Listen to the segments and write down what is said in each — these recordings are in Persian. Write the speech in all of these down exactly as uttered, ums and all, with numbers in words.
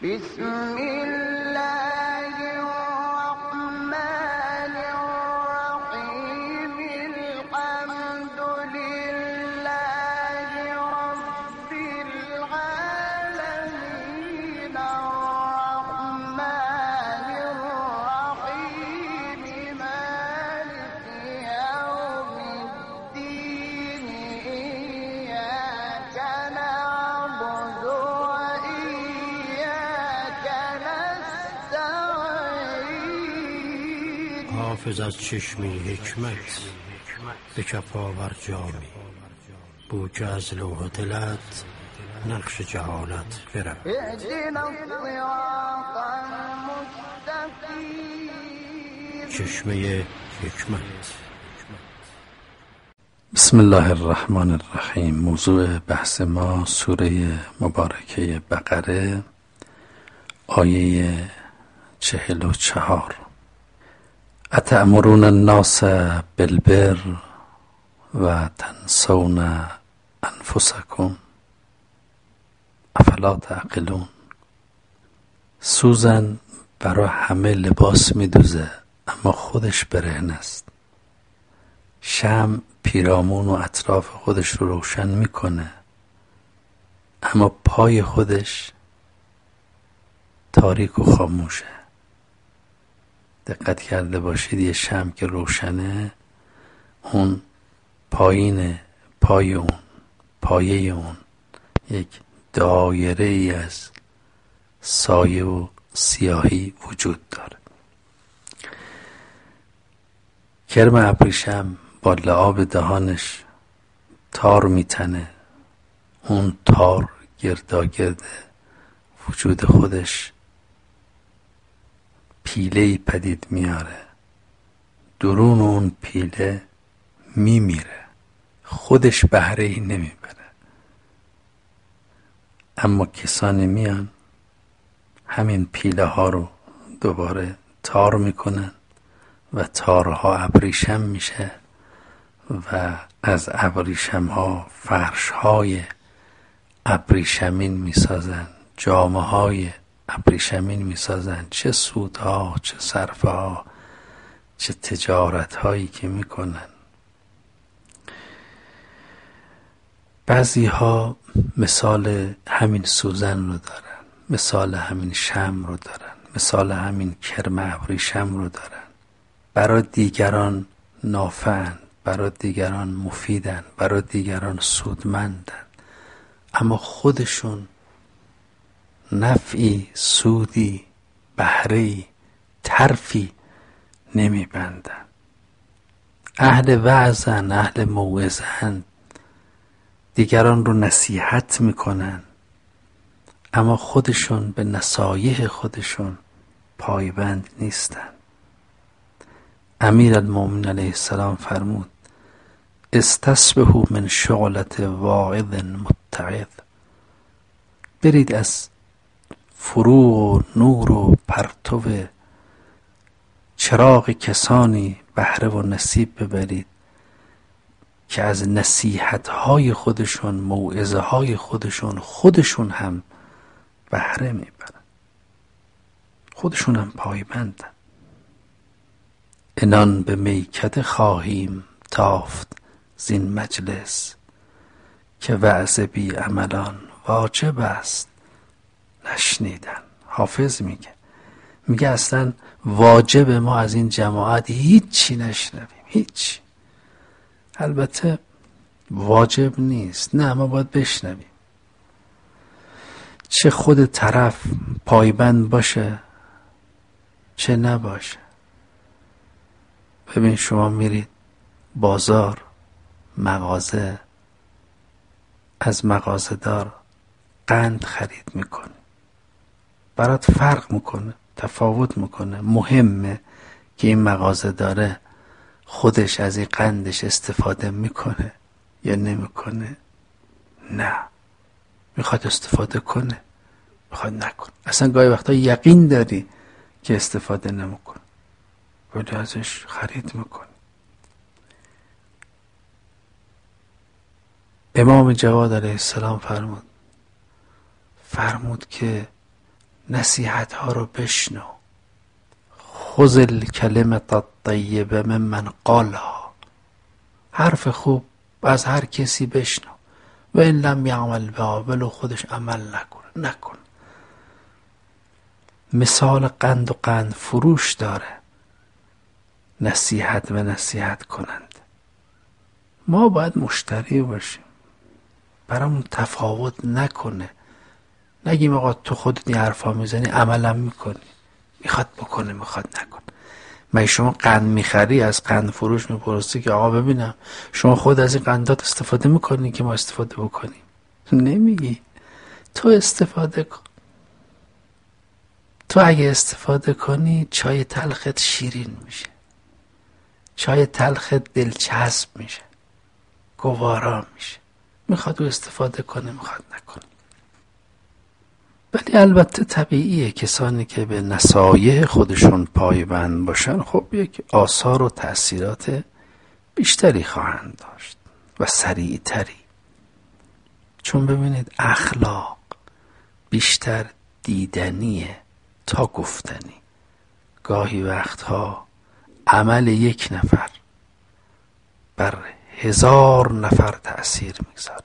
بسم الله الرحمن الرحيم الحمد لله رب العالمين الرحمن الرحيم مالك يوم الدين إياك نعبد وإياك نستعين. حافظ از چشمه حکمت به کف آور جامی، بو که از لوح دلت نقش جهالت برم. اهدنا الصراط المستقیم. چشمه حکمت. بسم الله الرحمن الرحیم. موضوع بحث ما سوره مبارکه بقره، آیه چهل و چهار. اتأمرون الناس بالبر و تنسون انفسکم افلا تعقلون. سوزن برای همه لباس میدوزه اما خودش برهنه است. شمع پیرامون و اطراف خودش رو روشن میکنه اما پای خودش تاریک و خاموشه. دقت کرده باشید یه شمع که روشنه، اون پایین پای اون پایه اون یک دایره ای از سایه و سیاهی وجود داره. کرم ابریشم با لعاب دهانش تار میتنه، اون تار گرداگرد وجود خودش پیله‌ای پدید میاره، درون اون پیله میمیره، خودش بهره‌ای نمیبره. اما کسانی میان همین پیله ها رو دوباره تار میکنن و تارها ابریشم میشه و از ابریشم ها فرش های ابریشمین میسازن، جامه های ابریشمین میسازن. چه سودها، چه صرفه ها، چه تجارت هایی که میکنن. بعضی ها مثال همین سوزن رو دارن، مثال همین شمع رو دارن، مثال همین کرم ابریشم رو دارن. برای دیگران نافعن، برای دیگران مفیدن، برای دیگران سودمندن، اما خودشون نفعی، سودی، بهره‌ای، طرفی نمیبندن. اهل وعظن، اهل موعظه‌اند، دیگران رو نصیحت میکنن اما خودشون به نصایح خودشون پایبند نیستن. امیر المومنین علیه السلام فرمود استصبحوا من شعلة واعظ متعظ. برید از فروغ و نور و پرتو چراغ کسانی بهره و نصیب ببرید که از نصیحت‌های خودشون، موعظه‌های خودشون خودشون هم بهره میبرن، خودشون هم پایبندن. انان به میکده خواهیم تافت زین مجلس، که وعظ بی عملان واجب است نشنیدن. حافظ میگه میگه اصلا واجب ما از این جماعت هیچی نشنویم، هیچ. البته واجب نیست، نه، ما باید بشنویم. چه خود طرف پایبند باشه چه نباشه. ببین شما میرید بازار، مغازه، از مغازه دار قند خرید میکنه، برات فرق میکنه، تفاوت میکنه. مهمه که این مغازه داره خودش از این قندش استفاده میکنه یا نمیکنه؟ نه، میخواد استفاده کنه، میخواد نکنه. اصلا گاهی وقتا یقین داری که استفاده نمیکنه ولی ازش خرید میکنه. امام جواد علیه السلام فرمود فرمود که نصیحت ها رو بشنو. خذ الکلمة الطیبه ممن قالها. حرف خوب از هر کسی بشنو. و این لم یعمل بها، ولو خودش عمل نکنه نکن. مثال قند و قند فروش داره نصیحت و نصیحت کنند. ما باید مشتری باشیم، برامون تفاوت نکنه. نگیم آقا تو خودت این حرفا میزنی عملم میکنی، میخواد بکنه میخواد نکنه. مگه شما قند میخری از قند فروش میپرسی که آقا ببینم شما خود از این قندات استفاده میکنی که ما استفاده بکنیم؟ نمیگی. تو استفاده کن. تو اگه استفاده کنی چای تلخت شیرین میشه، چای تلخت دلچسب میشه، گوارا میشه. میخواد او استفاده کنه میخواد نکنه. ولی البته طبیعیه کسانی که به نصایح خودشون پایبند باشن خب یک آثار و تأثیرات بیشتری خواهند داشت و سریعتری. چون ببینید اخلاق بیشتر دیدنیه تا گفتنی. گاهی وقتها عمل یک نفر بر هزار نفر تأثیر میگذاره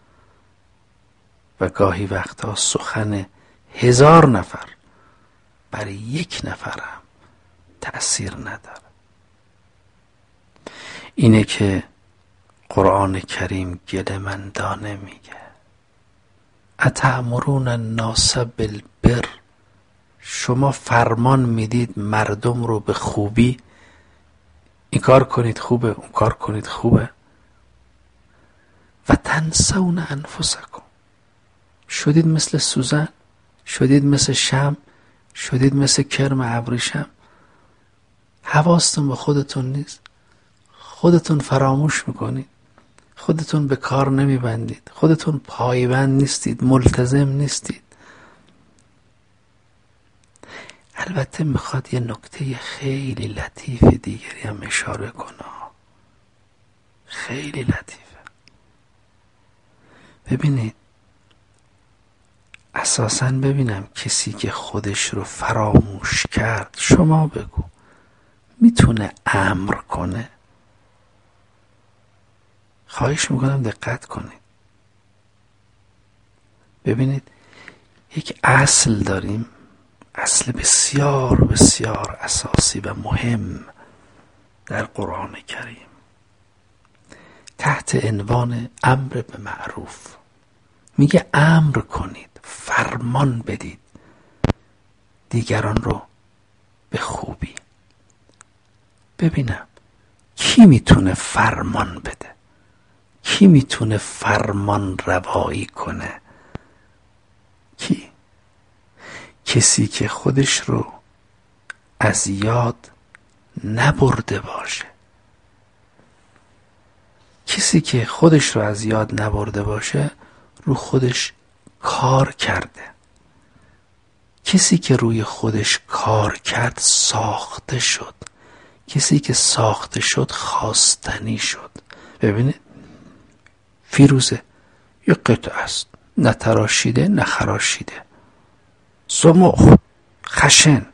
و گاهی وقتها سخن هزار نفر بر یک نفر هم تأثیر نداره. اینه که قرآن کریم گله‌مندانه میگه اتأمرون الناس بالبر. شما فرمان میدید مردم رو به خوبی، این کار کنید خوبه اون کار کنید خوبه، و تنسون انفسکم. شدید مثل سوزن، شدید مثل شمع، شدید مثل کرم ابریشم. حواستون به خودتون نیست، خودتون فراموش میکنید، خودتون به کار نمیبندید، خودتون پایبند نیستید، ملتزم نیستید. البته میخواد یه نکته خیلی لطیف دیگری هم اشاره کنه، خیلی لطیفه. ببینید اساساً ببینم کسی که خودش رو فراموش کرد، شما بگو میتونه امر کنه؟ خواهش میکنم دقت کنید. ببینید یک اصل داریم، اصل بسیار بسیار اساسی و مهم در قرآن کریم تحت عنوان امر به معروف. میگه امر کنید، فرمان بدید دیگران رو به خوبی. ببینم کی میتونه فرمان بده، کی میتونه فرمان روایی کنه؟ کی؟ کسی که خودش رو از یاد نبرده باشه. کسی که خودش رو از یاد نبرده باشه رو خودش کار کرده. کسی که روی خودش کار کرد ساخته شد. کسی که ساخته شد خواستنی شد. ببینید فیروزه یه قطعه است، نه تراشیده نه خراشیده، زمخ، خشن.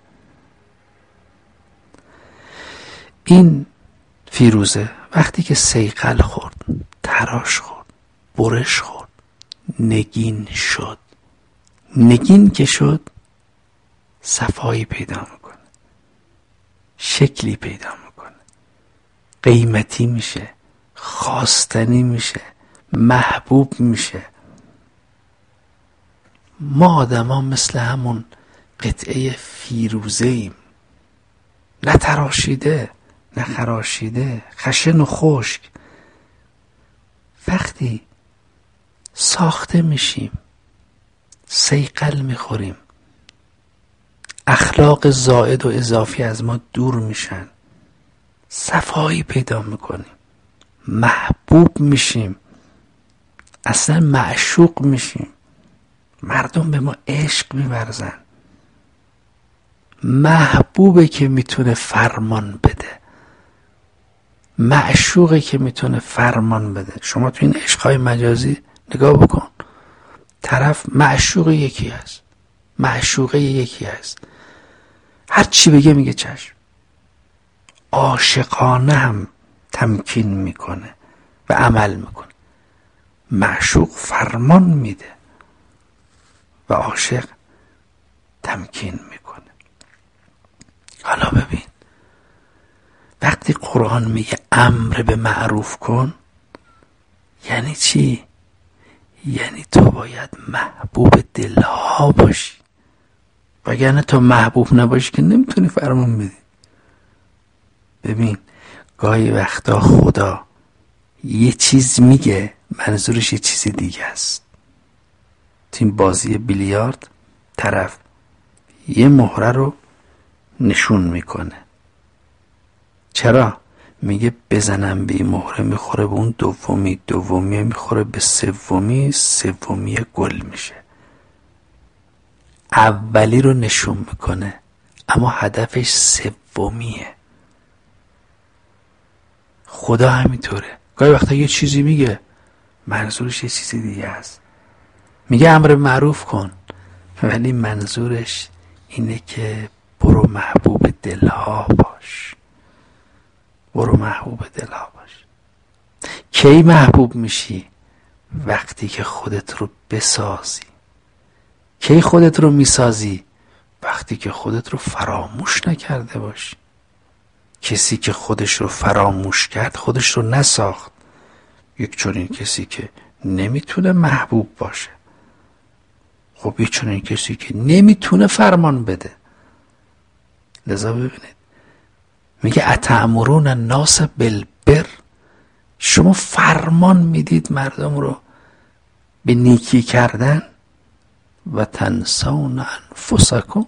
این فیروزه وقتی که صیقل خورد، تراش خورد، برش خورد، نگین شد. نگین که شد صفایی پیدا میکنه، شکلی پیدا میکنه، قیمتی میشه، خواستنی میشه، محبوب میشه. ما آدم ها مثل همون قطعه فیروزه ایم، نه تراشیده نه خراشیده، خشن و خشک. وقتی ساخته میشیم، صیقل میخوریم، اخلاق زائد و اضافی از ما دور میشن، صفایی پیدا میکنیم، محبوب میشیم، اصلا معشوق میشیم، مردم به ما عشق میورزن. محبوبه که میتونه فرمان بده، معشوقه که میتونه فرمان بده. شما تو این عشقهای مجازی نگاه بکن، طرف معشوق یکی هست، معشوقه یکی هست، هر چی بگه میگه چشم. عاشقانه هم تمکین میکنه و عمل میکنه. معشوق فرمان میده و عاشق تمکین میکنه. حالا ببین، وقتی قرآن میگه امر به معروف کن، یعنی چی؟ یعنی تو باید محبوب دلها باشی، وگرنه تو محبوب نباشی که نمیتونی فرمان بدی. ببین گاهی وقتا خدا یه چیز میگه منظورش یه چیز دیگه است. تو این بازی بیلیارد طرف یه مهره رو نشون میکنه. چرا؟ میگه بزنم به این مهره میخوره به اون دومی، دومی میخوره به سومی، سومی گل میشه. اولی رو نشون میکنه اما هدفش سومیه. خدا همینطوره، گاهی وقتا یه چیزی میگه منظورش یه چیزی دیگه است. میگه امر معروف کن ولی منظورش اینه که برو محبوب دلها باش، برو محبوب دلها باش. کی محبوب میشی؟ وقتی که خودت رو بسازی. کی خودت رو میسازی؟ وقتی که خودت رو فراموش نکرده باشی. کسی که خودش رو فراموش کرد خودش رو نساخت. یک چنین کسی که نمیتونه محبوب باشه. خب یک چنین کسی که نمیتونه فرمان بده. لذا ببینید میگه اتأمرون الناس بالبر، شما فرمان میدید مردم رو به نیکی کردن و تنسون انفسکم،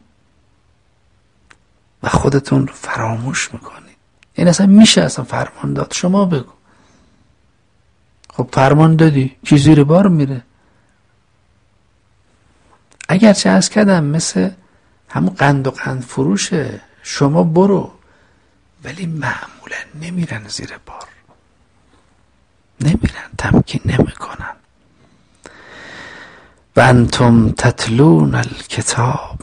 و خودتون رو فراموش میکنید. این اصلا میشه اصلا فرمان داد؟ شما بگو. خب فرمان دادی کی زیر بار میره؟ اگرچه از کردم مثل همون قند و قند فروشه، شما برو، ولی معمولا نمیرن زیر بار، نمیرن، تمکین نمیکنن. و انتم تتلون الکتاب،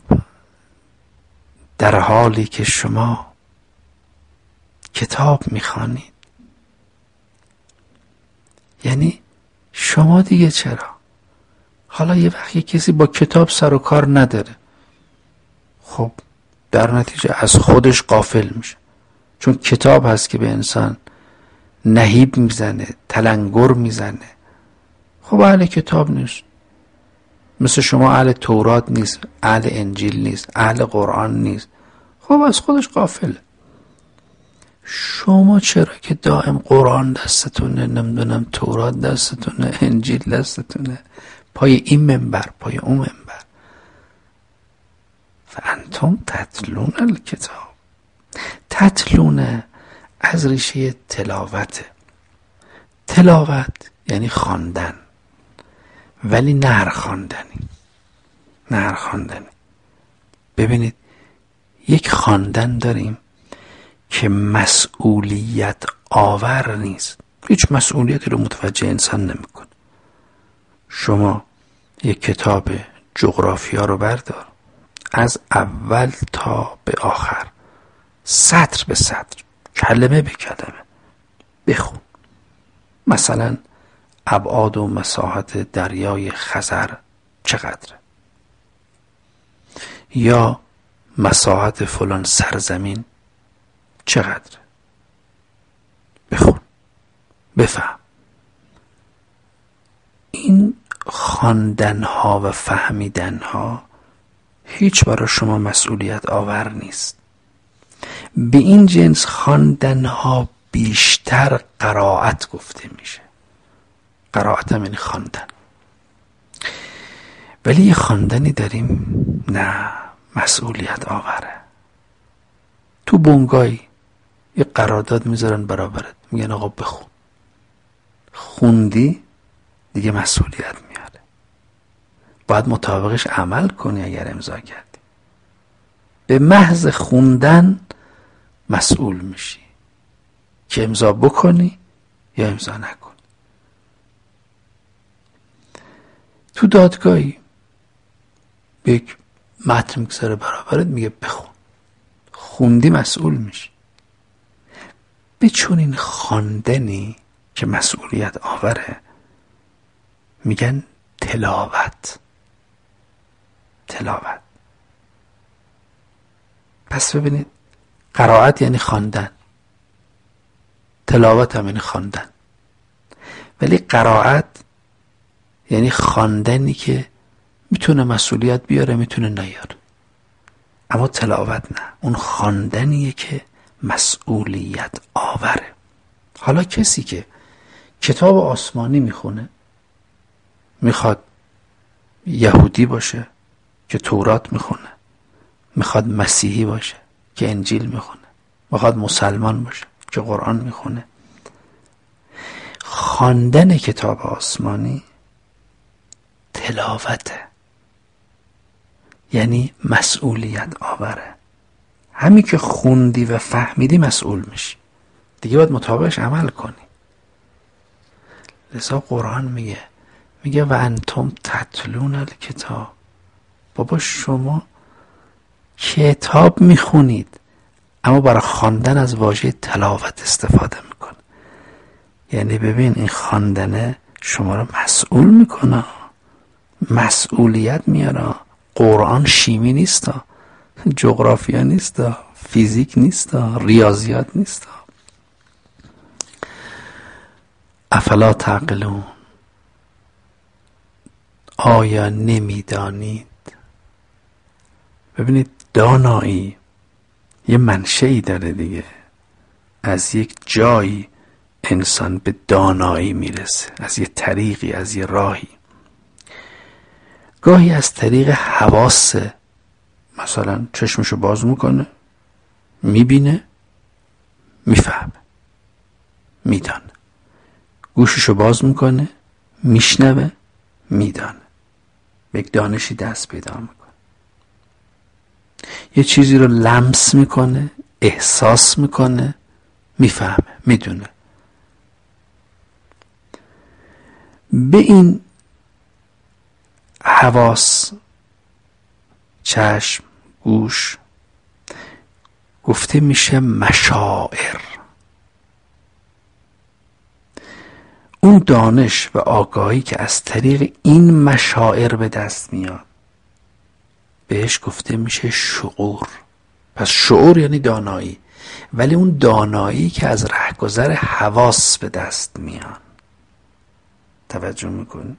در حالی که شما کتاب میخوانید. یعنی شما دیگه چرا؟ حالا یه وقتی کسی با کتاب سر و کار نداره، خب در نتیجه از خودش غافل میشه، چون کتاب هست که به انسان نهیب میزنه، تلنگر میزنه. خب اهل کتاب نیست، مثل شما اهل تورات نیست، اهل انجیل نیست، اهل قرآن نیست. خب از خودش غافله. شما چرا که دائم قرآن دستتونه، نمیدونم تورات دستتونه، انجیل دستتونه، پای این منبر پای اون منبر. و انتم تتلون الکتاب. تتلون از ریشه تلاوته. تلاوت یعنی خواندن، ولی نه هر خواندنی، نه هر خواندنی. ببینید یک خواندن داریم که مسئولیت آور نیست، هیچ مسئولیتی رو متوجه انسان نمیکنه. شما یک کتاب جغرافیا رو بردار، از اول تا به آخر، سطر به سطر، کلمه به کلمه بخون. مثلا ابعاد و مساحت دریای خزر چقدره، یا مساحت فلان سرزمین چقدره. بخون، بفهم. این خواندنها و فهمیدنها هیچ برای شما مسئولیت آور نیست. به این جنس خواندنها بیشتر قرائت گفته میشه. قرائت هم یعنی خواندن. ولی یه خواندنی داریم نه مسئولیت آوره. تو بنگاهی یه قرارداد میذارن برابرت، میگن آقا بخون. خوندی دیگه مسئولیت میاره، باید مطابقش عمل کنی. اگر امضا کردی به محض خوندن مسئول میشی که امضا بکنی یا امضا نکنی. تو دادگاهی یک متن میگذاره برابرت میگه بخون، خوندی مسئول میشی. به چون این خواندنی که مسئولیت آوره میگن تلاوت. تلاوت. پس ببینید، قرائت یعنی خواندن، تلاوت هم یعنی خواندن، ولی قرائت یعنی خواندنی که میتونه مسئولیت بیاره میتونه نیاره، اما تلاوت نه، اون خواندنیه که مسئولیت آوره. حالا کسی که کتاب آسمانی میخونه، میخواد یهودی باشه که تورات میخونه، میخواد مسیحی باشه که انجیل میخونه، میخواد مسلمان باشه که قرآن میخونه، خواندن کتاب آسمانی تلاوته، یعنی مسئولیت آوره. همین که خوندی و فهمیدی مسئول میشی، دیگه باید مطابقش عمل کنی. لذا قرآن میگه میگه و انتم تتلون الکتاب، بابا شما کتاب میخونید اما برای خواندن از واژه تلاوت استفاده میکنه. یعنی ببین این خواندنه شما رو مسئول میکنه، مسئولیت میاره. قرآن شیمی نیست، جغرافیا نیست، فیزیک نیست، ریاضیات نیست. افلا تعقلون، آیا نمیدانید؟ ببینید دانایی یه منشئی داره دیگه، از یک جایی انسان به دانایی میرسه، از یه طریقی، از یه راهی. گاهی از طریق حواسه، مثلا چشمشو باز میکنه، میبینه، میفهمه، میدانه. گوششو باز میکنه، میشنوه، میدانه. به یک دانشی دست پیدا میکنه. یه چیزی رو لمس میکنه، احساس میکنه، میفهمه، میدونه. به این حواس، چشم، گوش، گفته میشه مشاعر. اون دانش و آگاهی که از طریق این مشاعر به دست میاد بهش گفته میشه شعور. پس شعور یعنی دانایی، ولی اون دانایی که از رهگذر حواس به دست میاد. توجه میکنی؟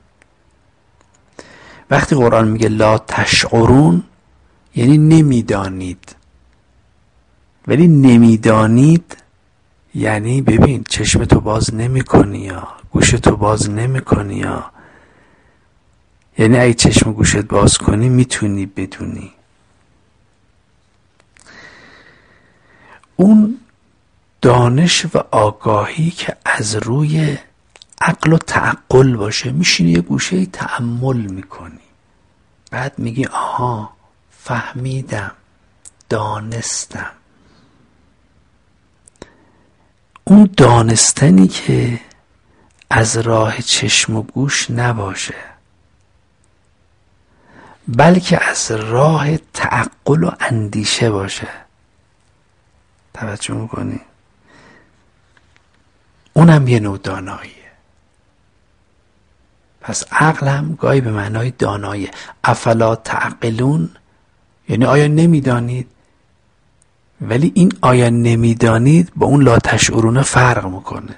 وقتی قرآن میگه لا تشعرون یعنی نمیدانید، ولی نمیدانید یعنی ببین چشمتو باز نمی کنی یا گوشتو باز نمی کنی یا، یعنی اگه چشم و گوشت باز کنی میتونی بدونی. اون دانش و آگاهی که از روی عقل و تعقل باشه، میشینی یه گوشه تأمل میکنی، بعد میگی آها فهمیدم، دانستم. اون دانستنی که از راه چشم و گوش نباشه، بلکه از راه تعقل و اندیشه باشه. توجه میکنی؟ اونم یه نوع داناییه. پس عقل هم گاهی به معنای داناییه. افلا تعقلون یعنی آیا نمیدانید، ولی این آیا نمیدانید با اون لا تشعرون فرق میکنه.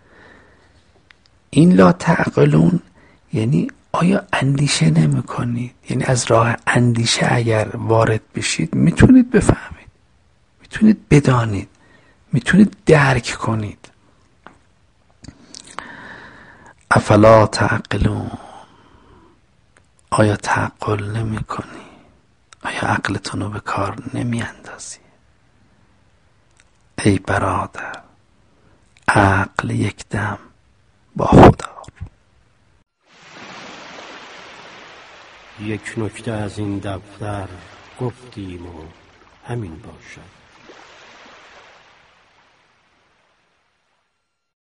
این لا تعقلون یعنی آیا اندیشه نمی کنید، یعنی از راه اندیشه اگر وارد بشید میتونید بفهمید، میتونید بدانید، میتونید درک کنید. افلا تعقلون، آیا تعقل نمی کنی؟ آیا عقلتون رو به کار نمی اندازی؟ ای برادر، عقل یک دم با خدا. یک نکته از این دفتر گفتیم و همین باشد.